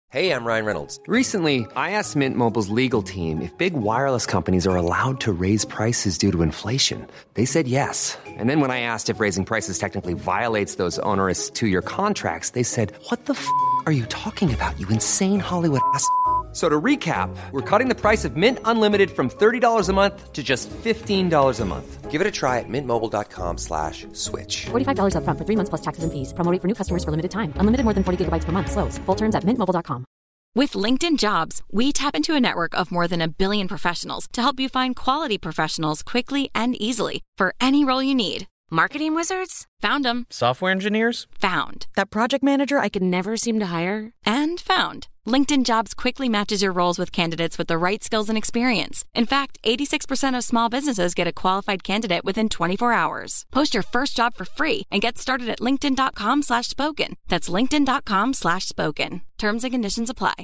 Hey, I'm Ryan Reynolds. Recently, I asked Mint Mobile's legal team if big wireless companies are allowed to raise prices due to inflation. They said yes. And then when I asked if raising prices technically violates those onerous two-year contracts, they said, "What the f*** are you talking about, you insane Hollywood ass?" So to recap, we're cutting the price of Mint Unlimited from $30 a month to just $15 a month. Give it a try at mintmobile.com/switch. $45 up front for 3 months plus taxes and fees. Promo rate for new customers for limited time. Unlimited more than 40 gigabytes per month. Slows full terms at mintmobile.com. With LinkedIn Jobs, we tap into a network of more than 1 billion professionals to help you find quality professionals quickly and easily for any role you need. Marketing wizards? Found them. Software engineers? Found. That project manager I could never seem to hire? And found. LinkedIn Jobs quickly matches your roles with candidates with the right skills and experience. In fact, 86% of small businesses get a qualified candidate within 24 hours. Post your first job for free and get started at linkedin.com/spoken. That's linkedin.com/spoken. Terms and conditions apply.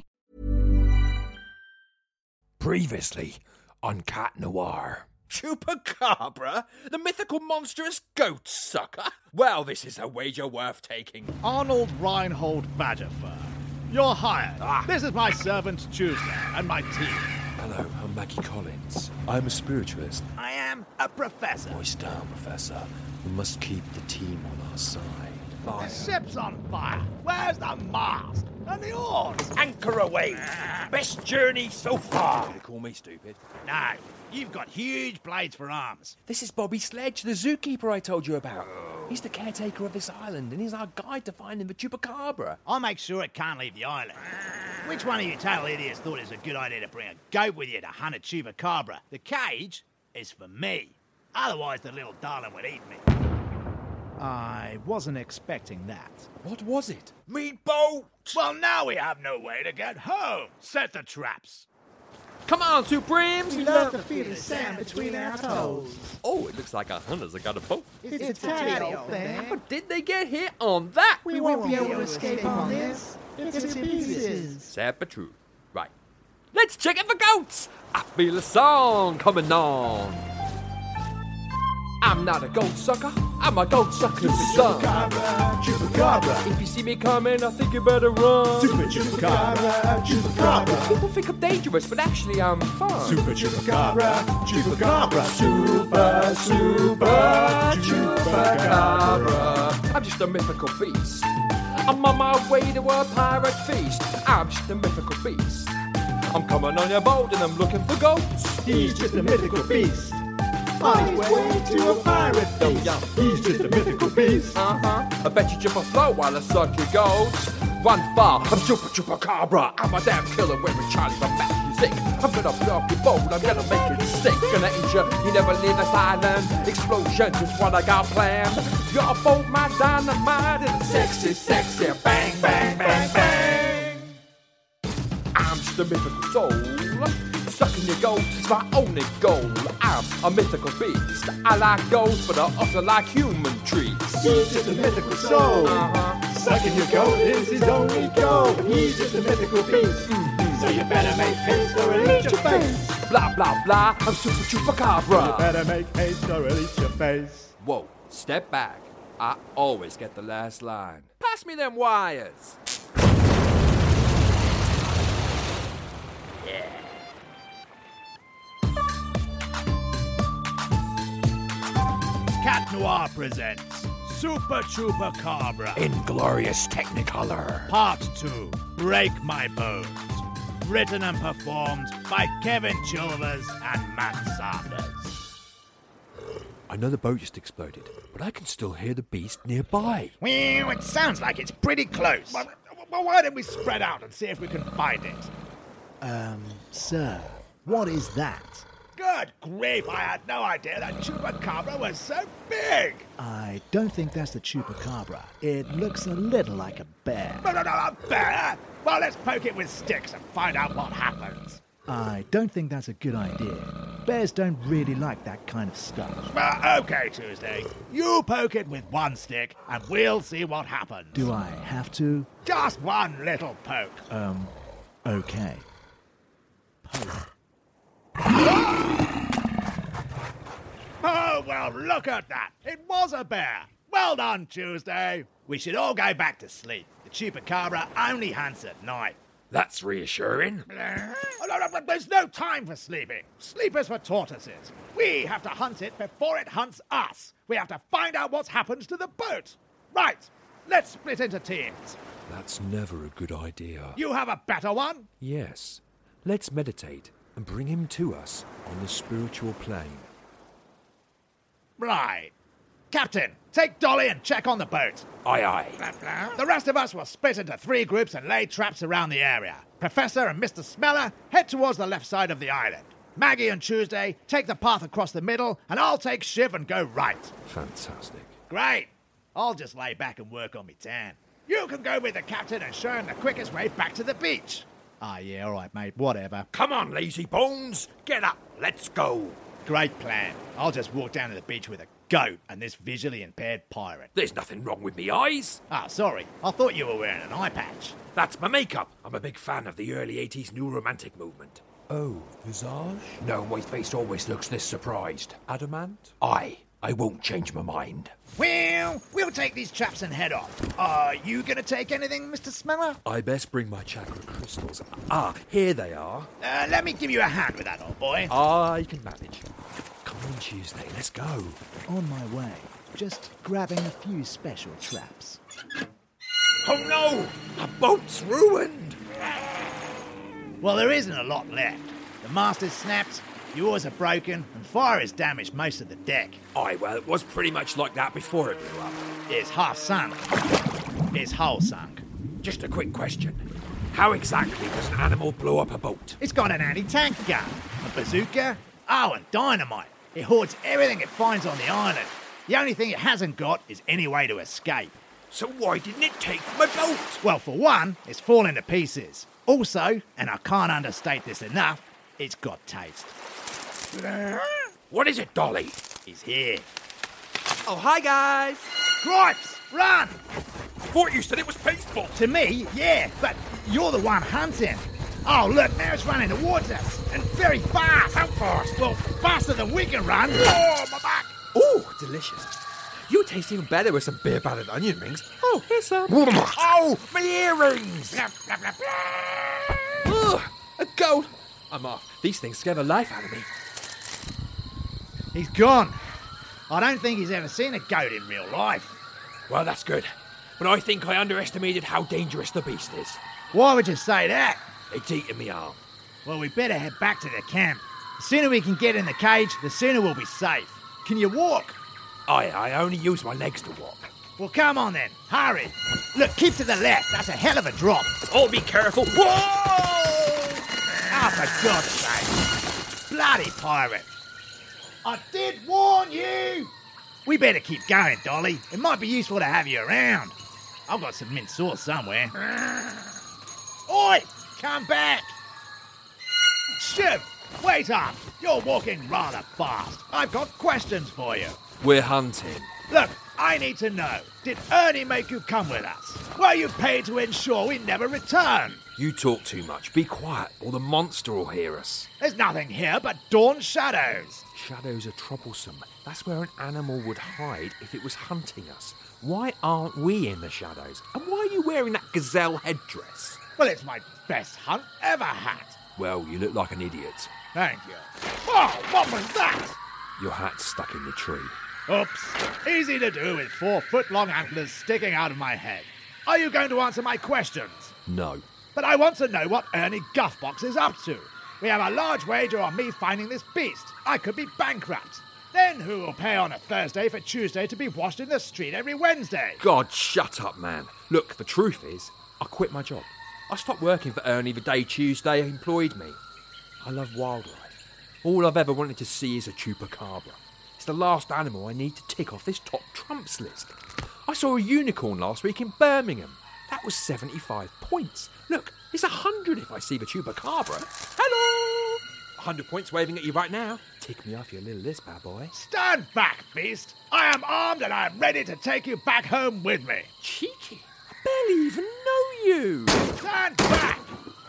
Previously on Cat Noir. Chupacabra? The mythical monstrous goat sucker? Well, this is a wager worth taking. Arnold Reinhold Badgerfur. You're hired. This is my servant Tuesday and my team. Hello, I'm Maggie Collins. I'm a spiritualist. I am a professor. Voice down, Professor. We must keep the team on our side. The ship's on fire. Where's the mast? And the oars? Anchor away. Best journey so far. You call me stupid? No, you've got huge blades for arms. This is Bobby Sledge, the zookeeper I told you about. He's the caretaker of this island, and he's our guide to finding the Chupacabra. I'll make sure it can't leave the island. Which one of you total idiots thought it was a good idea to bring a goat with you to hunt a Chupacabra? The cage is for me. Otherwise, the little darling would eat me. I wasn't expecting that. What was it? Me boat! Well, now we have no way to get home. Set the traps. Come on, Supremes! We love to feel the sand between our toes. Oh, it looks like our hunters have got a boat. It's a tatty old thing. How did they get here on that? We won't be able to escape on this. It's in pieces. Sad but true. Right. Let's check it for goats! I feel a song coming on. I'm not a goat sucker, I'm a goat sucker's son. Chupacabra, Chupacabra. If you see me coming, I think you better run. Super Chupacabra, Chupacabra. People think I'm dangerous, but actually I'm fun. Super Chupacabra, Chupacabra. Super Chupacabra. I'm just a mythical beast. I'm on my way to a pirate feast. I'm just a mythical beast. I'm coming on your boat and I'm looking for goats. He's just a mythical beast. On his way to a pirate feast. He's just a mythical beast. I bet you jump afloat while I suck your goats. Run far, I'm Super Chupacabra. I'm a damn killer wearing Charlie from music. I'm gonna blow up your boat, I'm gonna make it sink. Gonna eat you never leave this island. Explosions is what I got planned. Your boat, my dynamite, and a sexy, sexy bang, bang, bang, bang. I'm just a mythical soul. Sucking your goat is my only goal. I'm a mythical beast. I like goats, but I also like human treats. He's just a mythical soul. Sucking your goat is his only goal. He's just a mythical beast. So you better make haste or he'll eat your face. Blah, blah, blah, I'm Super Chupacabra. You better make haste or he'll eat your face. Whoa, step back. I always get the last line. Pass me them wires. Cat Noir presents Super Chupacabra. Inglorious Technicolor. Part 2, Break My Bones. Written and performed by Kevin Chilvers and Matt Sanders. I know the boat just exploded, but I can still hear the beast nearby. Well, it sounds like it's pretty close. Well, why don't we spread out and see if we can find it? Sir, what is that? Good grief, I had no idea that Chupacabra was so big! I don't think that's the Chupacabra. It looks a little like a bear. No, a bear? Well, let's poke it with sticks and find out what happens. I don't think that's a good idea. Bears don't really like that kind of stuff. Well, okay, Tuesday. You poke it with one stick and we'll see what happens. Do I have to? Just one little poke. Okay. Poke. Oh, well, look at that. It was a bear. Well done, Tuesday. We should all go back to sleep. The Chupacabra only hunts at night. That's reassuring. There's no time for sleeping. Sleep is for tortoises. We have to hunt it before it hunts us. We have to find out what's happened to the boat. Right, let's split into teams. That's never a good idea. You have a better one? Yes. Let's meditate and bring him to us on the spiritual plane. Right. Captain, take Dolly and check on the boat. Aye, aye. The rest of us will split into 3 groups and lay traps around the area. Professor and Mr. Smeller head towards the left side of the island. Maggie and Tuesday take the path across the middle, and I'll take Shiv and go right. Fantastic. Great. I'll just lay back and work on me tan. You can go with the captain and show him the quickest way back to the beach. Ah, yeah, all right, mate, whatever. Come on, lazy bones. Get up. Let's go. Great plan. I'll just walk down to the beach with a goat and this visually impaired pirate. There's nothing wrong with me eyes. Ah, sorry. I thought you were wearing an eye patch. That's my makeup. I'm a big fan of the early 80s New Romantic movement. Oh, visage? No, my face always looks this surprised. Adamant? I won't change my mind. Well, we'll take these traps and head off. Are you going to take anything, Mr. Smeller? I best bring my chakra crystals. Ah, here they are. Let me give you a hand with that, old boy. I can manage. Come on, Tuesday, let's go. On my way, just grabbing a few special traps. Oh no! The boat's ruined! Well, there isn't a lot left. The mast is snapped, the oars are broken, and fire has damaged most of the deck. Aye, well, it was pretty much like that before it blew up. It's half sunk. It's whole sunk. Just a quick question. How exactly does an animal blow up a boat? It's got an anti-tank gun, a bazooka, and dynamite. It hoards everything it finds on the island. The only thing it hasn't got is any way to escape. So why didn't it take my boat? Well, for one, it's fallen to pieces. Also, and I can't understate this enough, it's got taste. What is it, Dolly? He's here. Oh, hi, guys. Cripes, run! Thought you said it was peaceful. To me, yeah, but you're the one hunting. Oh, look, now it's running towards us, and very fast. How fast? Well, faster than we can run. Oh, my back. Ooh, delicious. You taste even better with some beer battered onion rings. Oh, here's some. Oh, my earrings! Ugh, a goat. I'm off. These things scare the life out of me. He's gone. I don't think he's ever seen a goat in real life. Well, that's good. But I think I underestimated how dangerous the beast is. Why would you say that? It's eating me arm. Well, we better head back to the camp. The sooner we can get in the cage, the sooner we'll be safe. Can you walk? I only use my legs to walk. Well, come on then. Hurry. Look, keep to the left. That's a hell of a drop. Oh, be careful. Whoa! Oh, for God's sake. Bloody pirate. I did warn you. We better keep going, Dolly. It might be useful to have you around. I've got some mint sauce somewhere. Oi! Come back! Shiv, wait up! You're walking rather fast. I've got questions for you. We're hunting. Look, I need to know. Did Ernie make you come with us? Were you paid to ensure we never return? You talk too much. Be quiet, or the monster will hear us. There's nothing here but dawn shadows. Shadows are troublesome. That's where an animal would hide if it was hunting us. Why aren't we in the shadows? And why are you wearing that gazelle headdress? Well, it's my best hunt ever had. Well, you look like an idiot. Thank you. Oh, what was that? Your hat's stuck in the tree. Oops. Easy to do with 4-foot-long antlers sticking out of my head. Are you going to answer my questions? No. But I want to know what Ernie Guffbox is up to. We have a large wager on me finding this beast. I could be bankrupt. Then who will pay on a Thursday for Tuesday to be washed in the street every Wednesday? God, shut up, man. Look, the truth is, I quit my job. I stopped working for Ernie the day Tuesday employed me. I love wildlife. All I've ever wanted to see is a chupacabra. It's the last animal I need to tick off this top trumps list. I saw a unicorn last week in Birmingham. That was 75 points. Look, it's 100 if I see the chupacabra. Hello! 100 points waving at you right now. Tick me off your little list, bad boy. Stand back, beast. I am armed and I am ready to take you back home with me. Cheeky. I barely even know you. Stand back.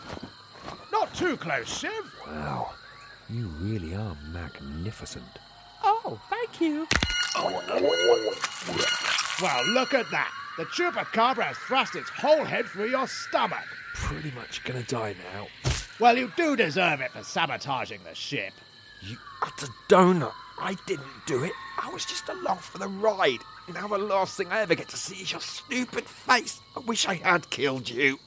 Not too close, Shiv. Wow, you really are magnificent. Oh, thank you. Well, look at that. The chupacabra has thrust its whole head through your stomach. pretty much gonna die now. Well, you do deserve it for sabotaging the ship. You utter donut. I didn't do it. I was just along for the ride. Now the last thing I ever get to see is your stupid face. I wish I had killed you.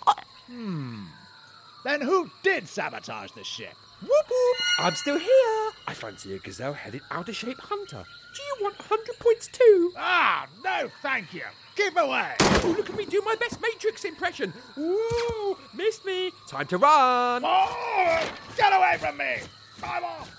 Then who did sabotage the ship? Whoop whoop! I'm still here. I fancy a gazelle-headed, out-of-shape hunter. Do you want 100 points too? Ah, no thank you. Keep away. Oh, look at me do my best Matrix impression. Ooh, missed me. Time to run. Oh, get away from me. I'm off.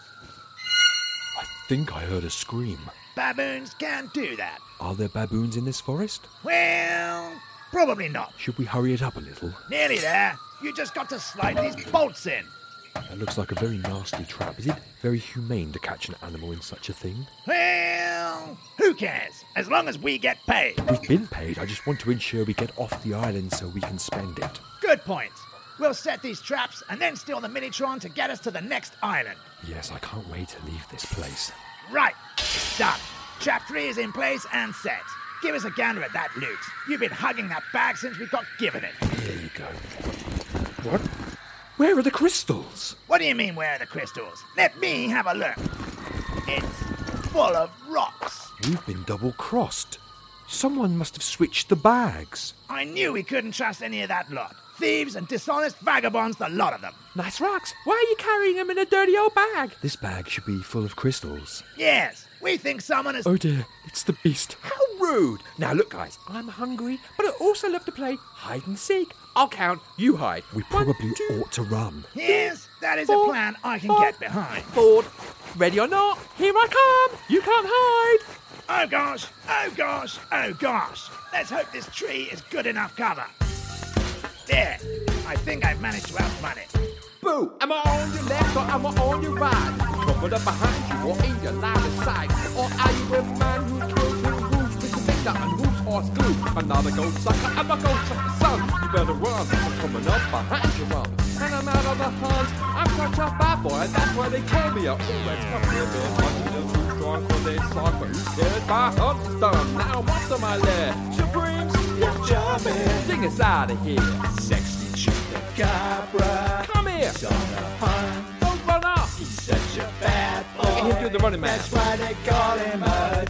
I think I heard a scream. Baboons can't do that. Are there baboons in this forest? Well, probably not. Should we hurry it up a little? Nearly there. You just got to slide these bolts in. That looks like a very nasty trap. Is it very humane to catch an animal in such a thing? Well, who cares? As long as we get paid. We've been paid. I just want to ensure we get off the island so we can spend it. Good point. We'll set these traps and then steal the Minitron to get us to the next island. Yes, I can't wait to leave this place. Right, it's done. Trap 3 is in place and set. Give us a gander at that loot. You've been hugging that bag since we got given it. Here you go. What? Where are the crystals? What do you mean, where are the crystals? Let me have a look. It's full of rocks. We've been double-crossed. Someone must have switched the bags. I knew we couldn't trust any of that lot. Thieves and dishonest vagabonds, the lot of them. Nice rocks. Why are you carrying them in a dirty old bag? This bag should be full of crystals. Yes, we think someone has... Oh dear, it's the beast. How rude. Now look, guys, I'm hungry, but I also love to play hide and seek. I'll count, you hide. We probably ought to run. Yes, that is a plan I can get behind. Forward. Ready or not, here I come. You can't hide. Oh gosh, oh gosh, oh gosh. Let's hope this tree is good enough cover. There, I think I've managed to outrun it. Boo! Am I on your left or am I on your right? Covered up behind you or in your line of sight? Or are you a man who kills and moves with the victor and who's horse glue? Another gold sucker, I'm a gold sucker son. You better run, I'm coming up behind you, run. And I'm out of the hunts, I'm such a bad boy, and that's why they call me a always come here, man. I'm too strong for this song, but who cares? My hunt's done, now what's on my lair? Supremes, you're jumping. Sing us out of here. Sexy Chupacabra. Come here. He's on the hunt. Don't run off. He's such a bad boy. Look at him do the running man. That's why they call him a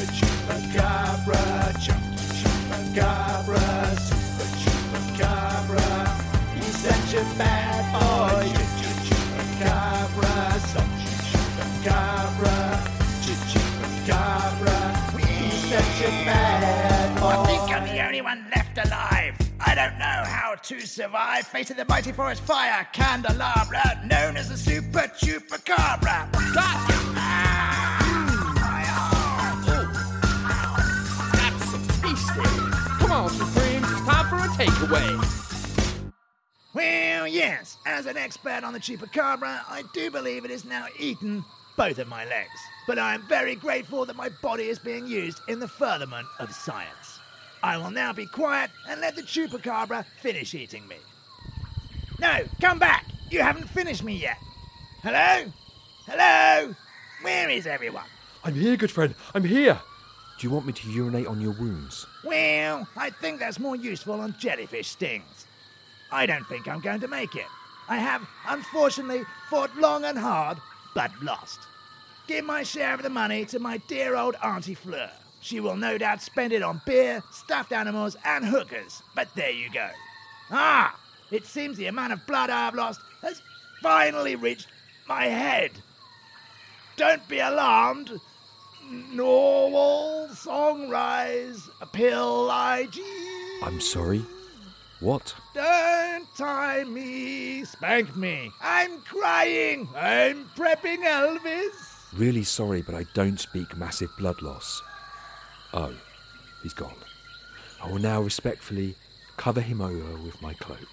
Chupacabra. Chunky Chupacabra. Super Chupacabra. He's such a bad boy. Chupacabra. Such a Chupacabra. Chupacabra. He's such a bad boy. I think I'm the only one left alive. I don't know how to survive facing the mighty forest fire candelabra, known as the Super Chupacabra. Got you! That's some tasty. Come on, Supremes, it's time for a takeaway. Well, yes, as an expert on the Chupacabra, I do believe it is now eaten both of my legs. But I am very grateful that my body is being used in the furtherment of science. I will now be quiet and let the Chupacabra finish eating me. No, come back! You haven't finished me yet. Hello? Hello? Where is everyone? I'm here, good friend. I'm here. Do you want me to urinate on your wounds? Well, I think that's more useful on jellyfish stings. I don't think I'm going to make it. I have, unfortunately, fought long and hard, but lost. Give my share of the money to my dear old Auntie Fleur. She will no doubt spend it on beer, stuffed animals, and hookers. But there you go. Ah! It seems the amount of blood I've lost has finally reached my head. Don't be alarmed. Normal song rise, a pill IG. I'm sorry? What? Don't tie me, spank me. I'm crying. I'm prepping Elvis. Really sorry, but I don't speak massive blood loss. Oh, he's gone. I will now respectfully cover him over with my cloak.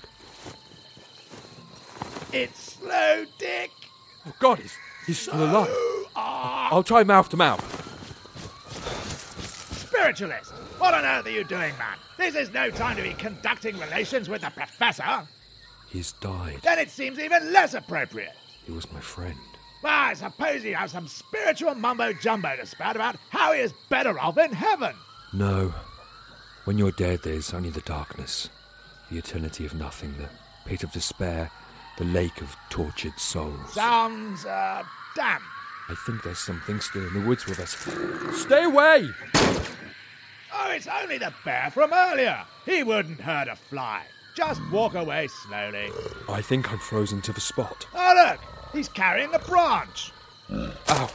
It's slow, Dick. Oh God, he's still alive. I'll try mouth to mouth. Spiritualist, what on earth are you doing, man? This is no time to be conducting relations with the professor. He's died. Then it seems even less appropriate. He was my friend. Well, I suppose you have some spiritual mumbo-jumbo to spout about how he is better off in heaven. No. When you're dead, there's only the darkness. The eternity of nothing, the pit of despair, the lake of tortured souls. Sounds, damp. I think there's something still in the woods with us. Stay away! Oh, it's only the bear from earlier. He wouldn't hurt a fly. Just walk away slowly. I think I'm frozen to the spot. Oh, look! He's carrying a branch. Ow!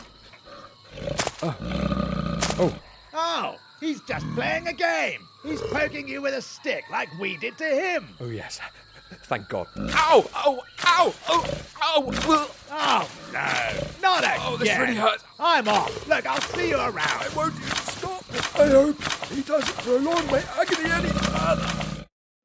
Oh! Oh, he's just playing a game. He's poking you with a stick like we did to him. Oh, yes. Thank God. Ow! Oh! Ow! Oh! Ow! Oh, no. Not again. Oh, this really hurts. I'm off. Look, I'll see you around. I won't stop. I hope he doesn't prolong my agony any further.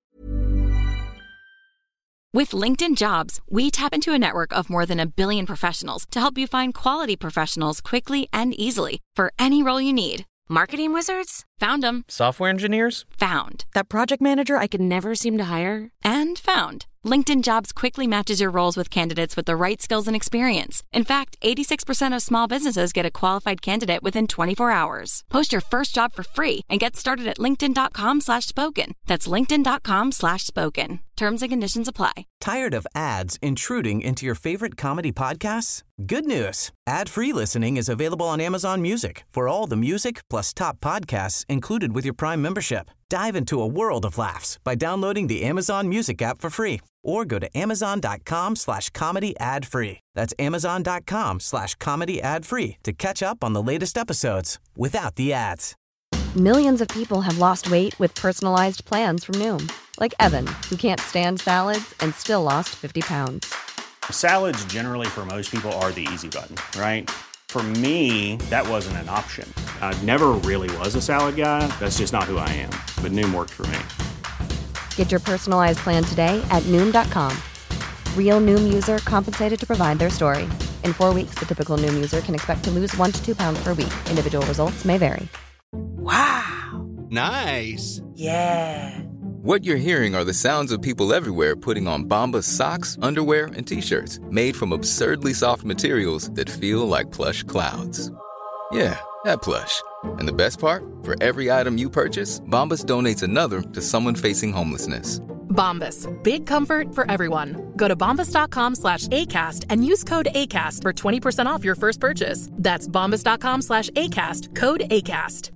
With LinkedIn Jobs, we tap into a network of more than 1 billion professionals to help you find quality professionals quickly and easily for any role you need. Marketing wizards? Found them. Software engineers? Found. That project manager I could never seem to hire? And found. LinkedIn Jobs quickly matches your roles with candidates with the right skills and experience. In fact, 86% of small businesses get a qualified candidate within 24 hours. Post your first job for free and get started at linkedin.com/spoken. That's linkedin.com/spoken. Terms and conditions apply. Tired of ads intruding into your favorite comedy podcasts? Good news. Ad-free listening is available on Amazon Music for all the music plus top podcasts included with your Prime membership. Dive into a world of laughs by downloading the Amazon Music app for free or go to amazon.com/comedy ad-free. That's amazon.com/comedy ad-free to catch up on the latest episodes without the ads. Millions of people have lost weight with personalized plans from Noom. Like Evan, who can't stand salads and still lost 50 pounds. Salads generally for most people are the easy button, right? For me, that wasn't an option. I never really was a salad guy. That's just not who I am. But Noom worked for me. Get your personalized plan today at Noom.com. Real Noom user compensated to provide their story. In 4 weeks, the typical Noom user can expect to lose 1 to 2 pounds per week. Individual results may vary. Wow. Nice. Yeah. What you're hearing are the sounds of people everywhere putting on Bombas socks, underwear, and T-shirts made from absurdly soft materials that feel like plush clouds. Yeah, that plush. And the best part? For every item you purchase, Bombas donates another to someone facing homelessness. Bombas. Big comfort for everyone. Go to bombas.com/ACAST and use code ACAST for 20% off your first purchase. That's bombas.com/ACAST. Code ACAST.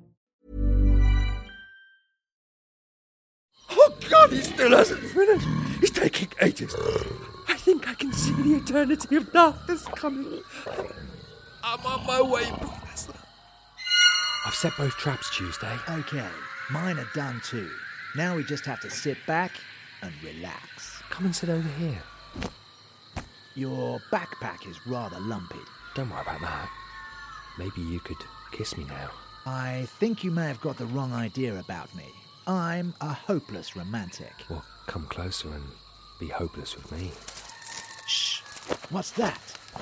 Oh, God, he still hasn't finished. He's taking ages. I think I can see the eternity of darkness coming. I'm on my way, Professor. I've set both traps, Tuesday. Okay, mine are done too. Now we just have to sit back and relax. Come and sit over here. Your backpack is rather lumpy. Don't worry about that. Maybe you could kiss me now. I think you may have got the wrong idea about me. I'm a hopeless romantic. Well, come closer and be hopeless with me. Shh! What's that?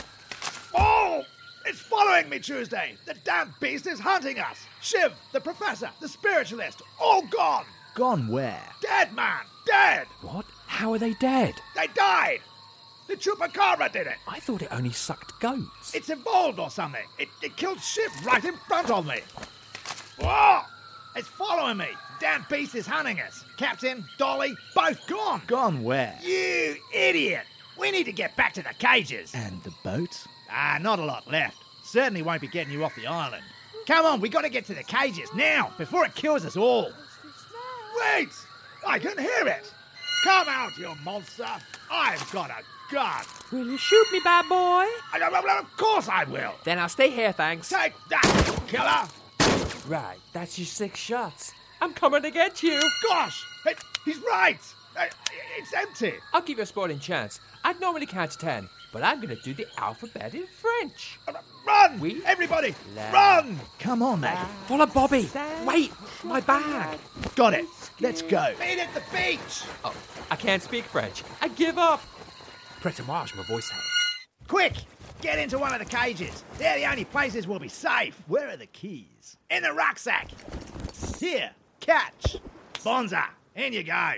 Oh! It's following me, Tuesday! The damn beast is hunting us! Shiv, the professor, the spiritualist, all gone! Gone where? Dead, man! Dead! What? How are they dead? They died! The chupacabra did it! I thought it only sucked goats. It's evolved or something. It killed Shiv right in front of me. Whoa! It's following me. Damn beast is hunting us. Captain, Dolly, both gone. Gone where? You idiot! We need to get back to the cages. And the boat? Not a lot left. Certainly won't be getting you off the island. Come on, we got to get to the cages now, before it kills us all. Wait! I can hear it! Come out, you monster! I've got a gun! Will you shoot me, bad boy? Of course I will! Then I'll stay here, thanks. Take that, killer! Right, that's your 6 shots. I'm coming to get you. Gosh! He's right! It's empty. I'll give you a sporting chance. I'd normally count 10, but I'm going to do the alphabet in French. Run! Oui. Everybody, run! Come on, Maggie. Follow Bobby. Wait, my bag. Got it. Let's go. Meet at the beach. Oh, I can't speak French. I give up. Prête-à-moi, my voice out. Quick! Get into one of the cages. They're the only places we'll be safe. Where are the keys? In the rucksack. Here, catch. Bonza, in you go.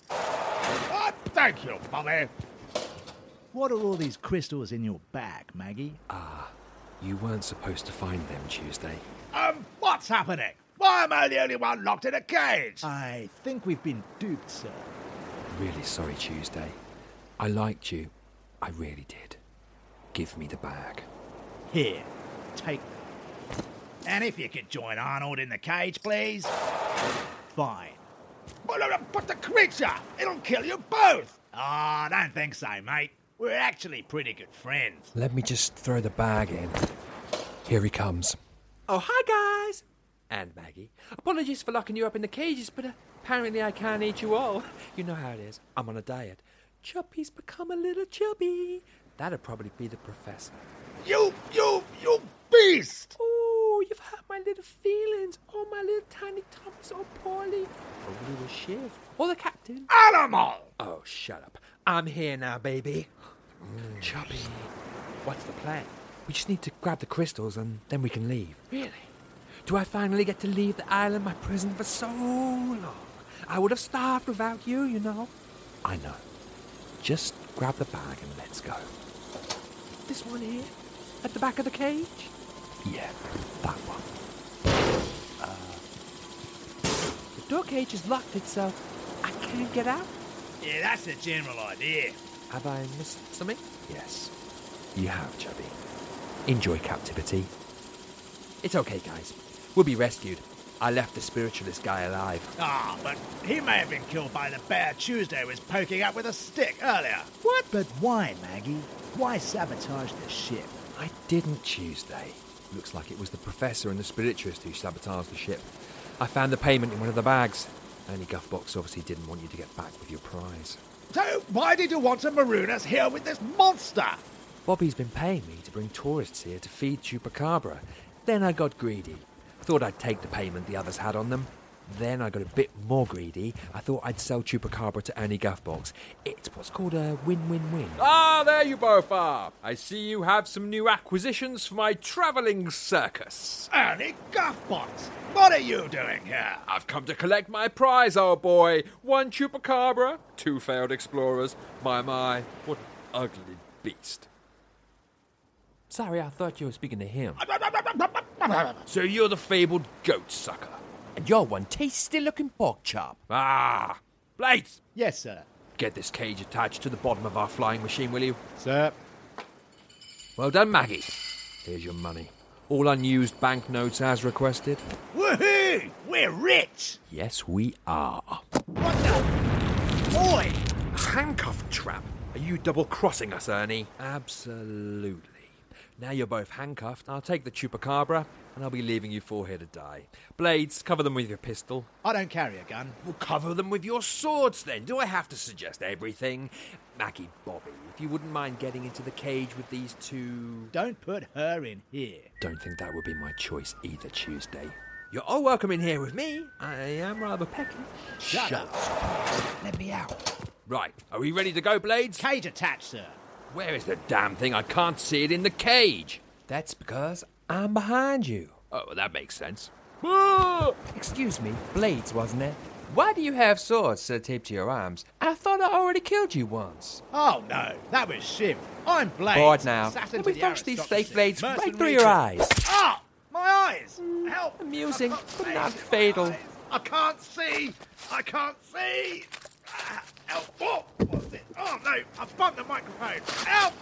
Oh, thank you, Bobby. What are all these crystals in your bag, Maggie? You weren't supposed to find them, Tuesday. What's happening? Why am I the only one locked in a cage? I think we've been duped, sir. Really sorry, Tuesday. I liked you. I really did. Give me the bag. Here, take them. And if you could join Arnold in the cage, please. Fine. But the creature, it'll kill you both. Oh, I don't think so, mate. We're actually pretty good friends. Let me just throw the bag in. Here he comes. Oh, hi, guys! And Maggie. Apologies for locking you up in the cages, but apparently I can't eat you all. You know how it is. I'm on a diet. Chubby's become a little chubby. That'd probably be the professor. You beast! Oh, you've hurt my little feelings. Oh, my little tiny tummy's all poorly. Or little Shiv. Or the captain. Animal! Oh, shut up. I'm here now, baby. Chubby. What's the plan? We just need to grab the crystals and then we can leave. Really? Do I finally get to leave the island, my prison, for so long? I would have starved without you, you know. I know. Just grab the bag and let's go. This one here? At the back of the cage? Yeah, that one. The door cage has locked itself. I can't get out. Yeah, that's the general idea. Have I missed something? Yes, you have, Chubby. Enjoy captivity. It's okay, guys. We'll be rescued. I left the spiritualist guy alive. Ah, but he may have been killed by the bear Tuesday was poking up with a stick earlier. What? But why, Maggie? Why sabotage the ship? I didn't Tuesday. Looks like it was the professor and the spiritualist who sabotaged the ship. I found the payment in one of the bags. Only Guffbox obviously didn't want you to get back with your prize. So why did you want to maroon us here with this monster? Bobby's been paying me to bring tourists here to feed Chupacabra. Then I got greedy. Thought I'd take the payment the others had on them. Then I got a bit more greedy. I thought I'd sell Chupacabra to Ernie Guffbox. It's what's called a win-win-win. Ah, there you both are. I see you have some new acquisitions for my travelling circus. Ernie Guffbox, what are you doing here? I've come to collect my prize, old boy. 1 Chupacabra, 2 failed explorers. My, what an ugly beast. Sorry, I thought you were speaking to him. So you're the fabled goat sucker. And you're one tasty-looking pork chop. Ah! Blades! Yes, sir. Get this cage attached to the bottom of our flying machine, will you? Sir. Well done, Maggie. Here's your money. All unused banknotes as requested. Woohoo! We're rich! Yes, we are. What the? Boy! Handcuff trap. Are you double-crossing us, Ernie? Absolutely. Now you're both handcuffed. I'll take the Chupacabra, and I'll be leaving you four here to die. Blades, cover them with your pistol. I don't carry a gun. Well, cover them with your swords, then. Do I have to suggest everything? Maggie, Bobby, if you wouldn't mind getting into the cage with these two... Don't put her in here. Don't think that would be my choice either, Tuesday. You're all welcome in here with me. I am rather pecky. Shut up. Let me out. Right, are we ready to go, Blades? Cage attached, sir. Where is the damn thing? I can't see it in the cage. That's because I'm behind you. Oh, well, that makes sense. Excuse me, Blades, wasn't it? Why do you have swords taped to your arms? I thought I already killed you once. Oh, no, that was Shiv. I'm Blades. Bored now. Let me punch these fake blades right through your eyes. Ah! My eyes! Help! Amusing, but not fatal. I can't see! I can't see! Help! Oh, what's it? Oh, no, I bumped the microphone. Help!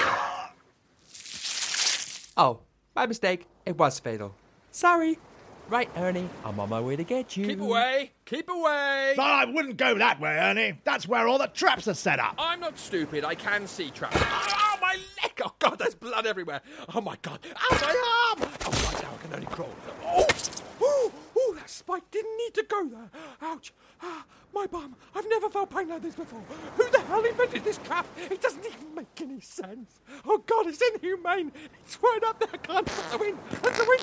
Oh, my mistake. It was fatal. Sorry. Right, Ernie, I'm on my way to get you. Keep away! Keep away! But I wouldn't go that way, Ernie. That's where all the traps are set up. I'm not stupid. I can see traps. Oh, my leg! Oh, God, there's blood everywhere. Oh, my God. Ow, my arm! Oh, right now I can only crawl. Oh, that spike didn't need to go there. Ouch. Ah, my bum. I've never felt pain like this before. Who the hell invented this trap? It doesn't even make any sense. Oh, God, it's inhumane. It's right up there. I can't let the wind. Let the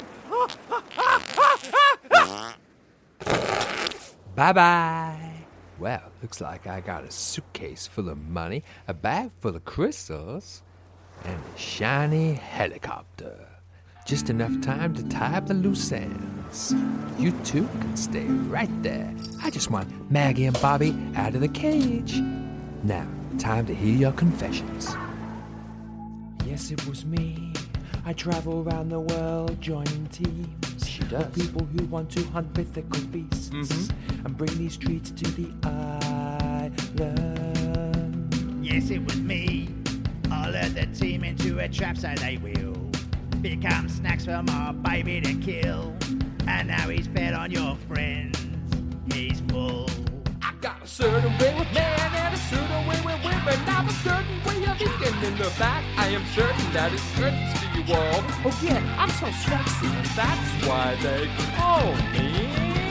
wind. Bye-bye. Well, looks like I got a suitcase full of money, a bag full of crystals, and a shiny helicopter. Just enough time to tie up the loose ends. You two can stay right there. I just want Maggie and Bobby out of the cage. Now, time to hear your confessions. Yes, it was me. I travel around the world joining teams. She does. With people who want to hunt mythical beasts and bring these treats to the island. Yes, it was me. I lured the team into a trap so they will become snacks for my baby to kill. And now he's fed on your friends. He's full. I got a certain way with men and a certain way with women. I'm a certain way of eating in the back. I am certain that it's certain to you all. Oh yeah, I'm so sexy, and that's why they call me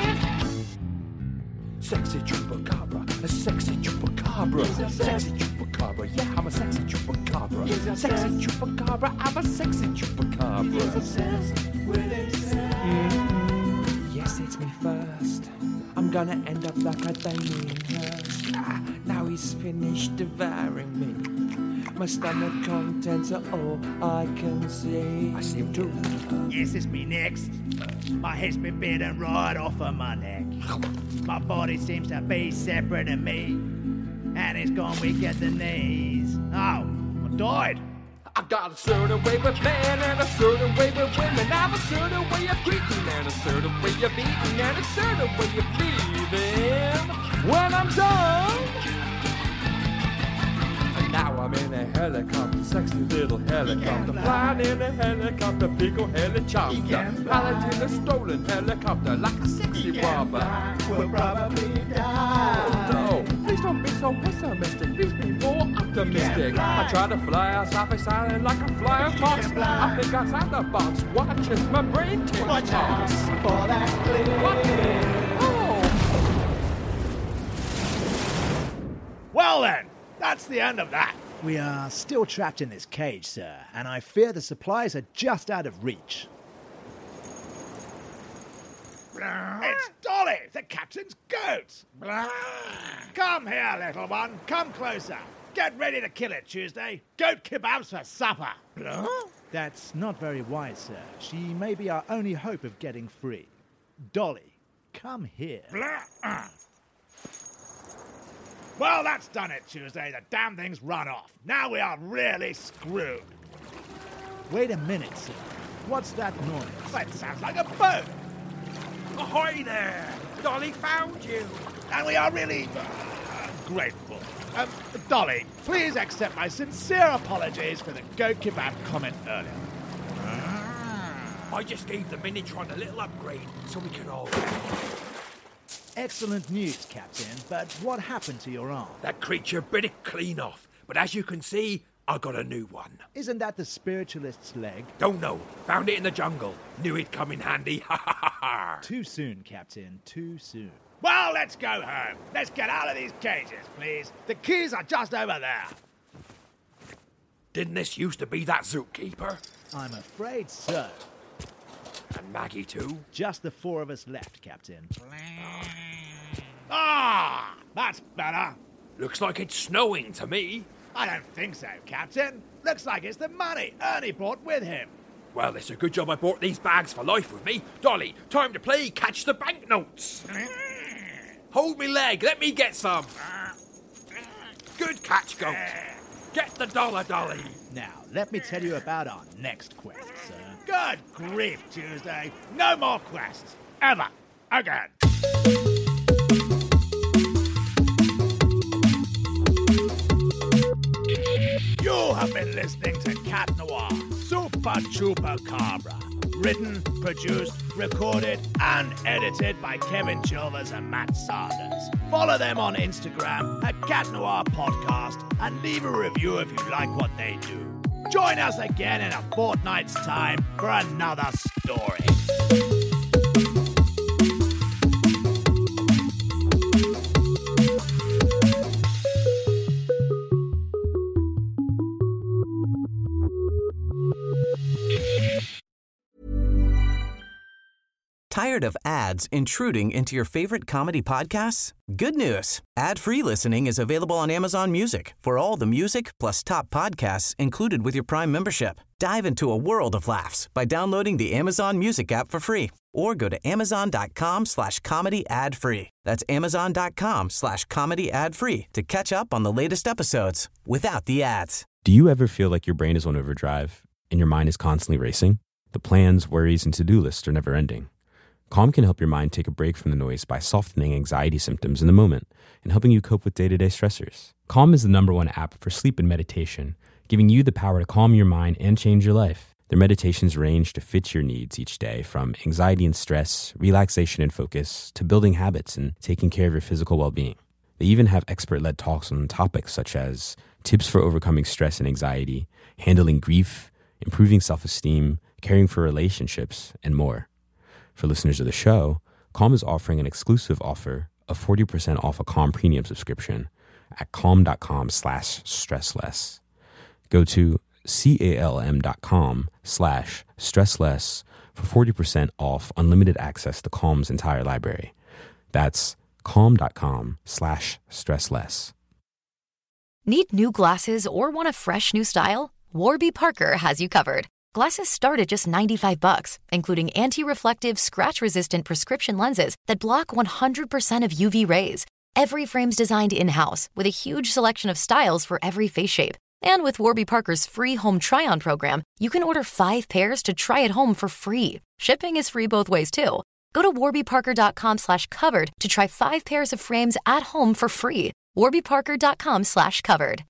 Sexy Chupacabra, a sexy Chupacabra, sexy Chupacabra, yeah, I'm a sexy Chupacabra, sexy Chupacabra, I'm a sexy Chupacabra. Yes, it's me first. I'm gonna end up like a Damien Hirst. Now he's finished devouring me. My stomach contents are all I can see. I see him too. Yes, it's me next. My head's been bitten right off of my neck. My body seems to be separate of me. And it's gone weak at the knees. Oh, I died. I got a certain way with men and a certain way with women. I'm a certain way of greeting and a certain way of eating and a certain way of breathing. When I'm done, and now I'm in a helicopter, sexy little helicopter, flying in a helicopter, big ol' helicopter, piloting a stolen helicopter like a sexy robber. We'll probably die. Oh no, please don't be so pessimistic, please be more optimistic. I try to fly outside face island like a flying fox. I think outside the box, watch as my brain takes toss. For that clear. Well then, that's the end of that. We are still trapped in this cage, sir, and I fear the supplies are just out of reach. It's Dolly, the captain's goat. Come here, little one. Come closer. Get ready to kill it, Tuesday. Goat kebabs for supper. That's not very wise, sir. She may be our only hope of getting free. Dolly, come here. Well, that's done it, Tuesday. The damn thing's run off. Now we are really screwed. Wait a minute, sir. What's that noise? That sounds like a boat. Ahoy there! Dolly found you. And we are really grateful. Dolly, please accept my sincere apologies for the goat kebab comment earlier. I just gave the Minitron a little upgrade so we can all... Excellent news, Captain, but what happened to your arm? That creature bit it clean off, but as you can see, I got a new one. Isn't that the spiritualist's leg? Don't know. Found it in the jungle. Knew it'd come in handy. Ha ha ha ha. Too soon, Captain, too soon. Well, let's go home. Let's get out of these cages, please. The keys are just over there. Didn't this used to be that zookeeper? I'm afraid so. And Maggie too? Just the four of us left, Captain. Ah, that's better. Looks like it's snowing to me. I don't think so, Captain. Looks like it's the money Ernie brought with him. Well, it's a good job I brought these bags for life with me. Dolly, time to play catch the banknotes. Hold me leg, let me get some. Good catch, goat. Get the dollar, Dolly. Now, let me tell you about our next quest, sir. Good grief, Tuesday. No more quests. Ever. Again. You have been listening to Cat Noir, Super Chupacabra. Written, produced, recorded, and edited by Kevin Chilvers and Matt Sanders. Follow them on Instagram at Cat Noir Podcast and leave a review if you like what they do. Join us again in a fortnight's time for another story. Tired of ads intruding into your favorite comedy podcasts? Good news. Ad-free listening is available on Amazon Music for all the music plus top podcasts included with your Prime membership. Dive into a world of laughs by downloading the Amazon Music app for free or go to amazon.com/comedy ad-free. That's amazon.com/comedy ad-free to catch up on the latest episodes without the ads. Do you ever feel like your brain is on overdrive and your mind is constantly racing? The plans, worries, and to-do lists are never ending. Calm can help your mind take a break from the noise by softening anxiety symptoms in the moment and helping you cope with day-to-day stressors. Calm is the #1 app for sleep and meditation, giving you the power to calm your mind and change your life. Their meditations range to fit your needs each day, from anxiety and stress, relaxation and focus, to building habits and taking care of your physical well-being. They even have expert-led talks on topics such as tips for overcoming stress and anxiety, handling grief, improving self-esteem, caring for relationships, and more. For listeners of the show, Calm is offering an exclusive offer of 40% off a Calm premium subscription at calm.com/stressless. Go to calm.com/stressless for 40% off unlimited access to Calm's entire library. That's calm.com/stressless. Need new glasses or want a fresh new style? Warby Parker has you covered. Glasses start at just $95, including anti-reflective, scratch-resistant prescription lenses that block 100% of UV rays. Every frame's designed in-house with a huge selection of styles for every face shape. And with Warby Parker's free home try-on program, you can order 5 pairs to try at home for free. Shipping is free both ways, too. Go to warbyparker.com/covered to try 5 pairs of frames at home for free. warbyparker.com/covered.